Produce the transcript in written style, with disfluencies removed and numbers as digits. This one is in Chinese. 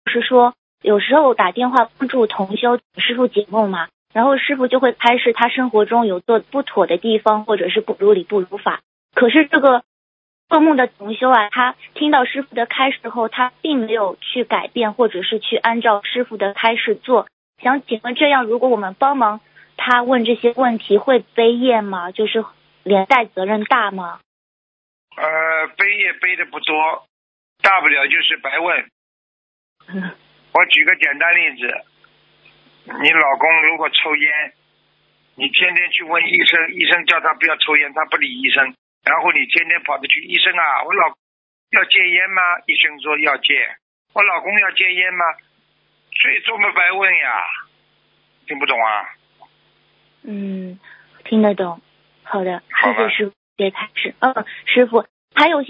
是说有时候打电话帮助同修师傅解梦嘛，然后师傅就会开示他生活中有做不妥的地方，或者是不如理不如法。可是这个做梦的同修啊，他听到师傅的开示后，他并没有去改变，或者是去按照师傅的开示做。想请问，这样如果我们帮忙他问这些问题，会背业吗？就是连带责任大吗？ 背也背的不多，大不了就是白问。我举个简单例子，你老公如果抽烟，你天天去问医生，医生叫他不要抽烟，他不理医生，然后你天天跑着去，医生啊，我老要戒烟吗？医生说要戒。我老公要戒烟吗？所以这么白问呀，听不懂啊？ 听得懂。好的，谢谢师傅，别开始。师傅还有